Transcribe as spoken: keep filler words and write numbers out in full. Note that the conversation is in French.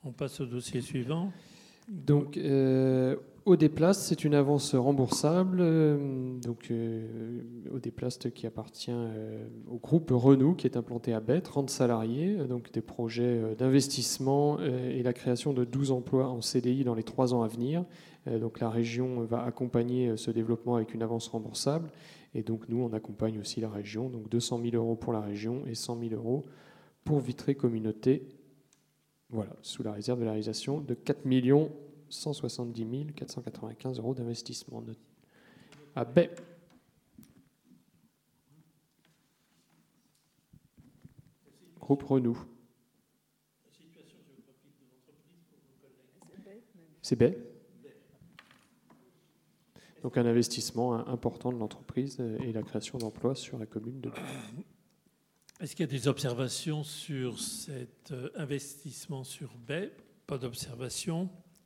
On passe au dossier suivant. Donc, euh, Audeplast, c'est une avance remboursable. Euh, donc, euh, Audeplast qui appartient euh, au groupe Renault, qui est implanté à Baie, trente salariés, euh, donc des projets euh, d'investissement euh, et la création de douze emplois en C D I dans les trois ans à venir. Euh, donc, la région va accompagner euh, ce développement avec une avance remboursable. Et donc, nous, on accompagne aussi la région. Donc, deux cent mille euros pour la région et cent mille euros pour Vitré Communauté. Voilà, sous la réserve de la réalisation de quatre millions cent soixante-dix mille quatre cent quatre-vingt-quinze euros d'investissement à Baie. Groupe Renault. C'est Baie. Donc un investissement important de l'entreprise et la création d'emplois sur la commune de Baie. Est-ce qu'il y a des observations sur cet investissement sur Baie? Pas d'observation.